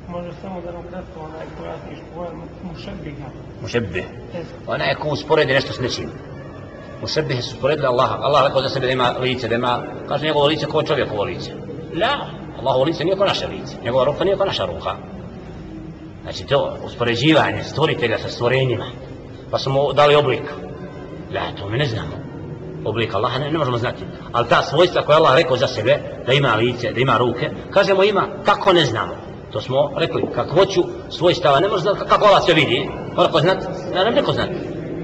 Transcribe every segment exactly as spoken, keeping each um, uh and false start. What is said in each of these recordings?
Može samo da nam kratko onaj pojasniš pojam mušebbiha. Mušebbih. Ona je ko usporedi nešto s nečim. Mušebbih su usporedili Allaha. Allah rekao za sebe da ima lice, da ima, kaže njegovo lice kao čovjekovo lice. La, Allahovo lice nije kao naše lice. Njegova ruka nije kao naša ruka. Znači to uspoređivanje stvoritelja sa stvorenjima. Pa su mu dali oblik. La, to mi ne znamo. Oblik Allaha ne, ne možemo znati. Ali ta svojstva koja Allah rekao za sebe, da ima lice, da ima ruke, kažemo ima, kako ne znamo. To smo rekli, kakvoću svojstava ne može znati, kako Allah sve vidi. Mora ko znati? Ja ne neko znati.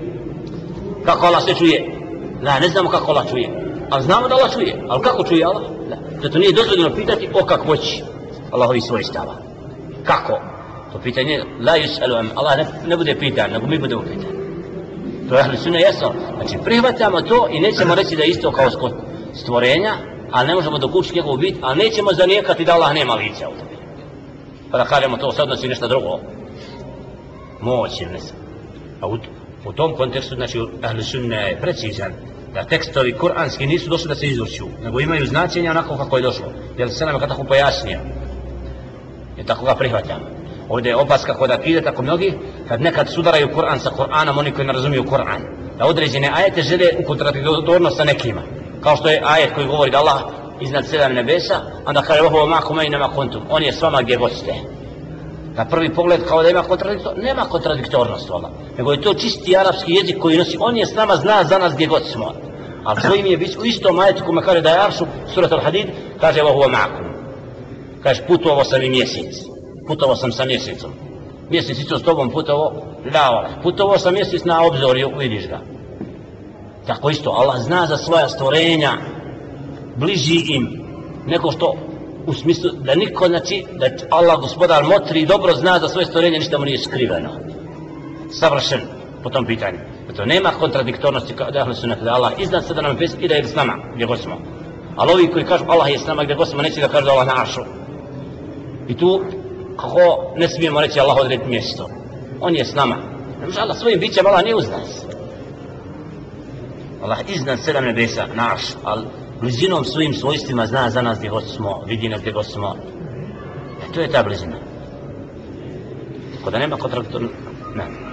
Kako Allah sve čuje? Da, ne znamo kako Allah čuje. Ali znamo da Allah čuje. Ali kako čuje Allah? Da. Zato nije dozvoljeno pitati o kakvoći Allahovi svojstava. Kako? To pitanje, la yus'alu am, Allah ne, ne bude pitan, nego mi budemo pitani. To je ahli sunne jasno. Znači prihvatamo to i nećemo reći da je isto kao stvorenja, ali ne možemo dokučiti njegovu bit, ali nećemo zanijekati da Allah nema lice u tebi. Pa da kažemo to se odnosi nešto drugo. Moć ili ne znam. A u, u tom kontekstu, znači, ahli sunne je precizan da tekstovi kuranski nisu došli da se izvrću, nego imaju značenja onako kako je došlo. Jer se nam je tako pojasnije. I tako ga prihvatamo. Ovdje je opaska kod akide tako mnogi, kad nekad sudaraju Kur'an sa Kur'anom, oni koji ne razumiju Kur'an, da određene ajete žele u kontradiktornost sa nekima. Kao što je ajet koji govori da Allah iznad sedam nebesa, onda kaže Vahuva ma'akum aynama kuntum, on je s vama gdje god ste. Na prvi pogled kao da ima kontradiktornost, nema kontradiktornost vola, nego je to čisti arapski jezik koji nosi, on je s nama, zna za nas gdje god smo. Ali svojim je u istom ajetu kome kaže da je Aršu, surat al-Hadid, kaže Vahuva ma'akum. Kaže putovao sam i mjesec. Putovao sam sa mjesecom. Mjesec isto s tobom putovao, da, putovao sam mjesec na obzorju, vidiš ga. Tako isto, Allah zna za svoja stvorenja, bliži im, neko što, u smislu da niko, znači, da Allah gospodar motri i dobro zna za svoje stvorenje, ništa mu nije skriveno. Savršen po tom pitanju. To nema kontradiktornosti da su nekada Allah iznad sedam nebesa i da je s nama, gdje god smo. Ali ovi koji kažu Allah je s nama gdje god smo, neće da kažu da Allah na Aršu. I tu, kako ne smijemo reći Allah odrediti mjesto. On je s nama. Ne može Allah svojim bićem, Allah nije uz nas. Allah iznad sedam nebesa, na Arš, ali blizinom svojim svojstvima zna za nas gdje god smo, vidi nas gdje god smo. E to je ta blizina. Tako da nema kontradiktorno. Ne.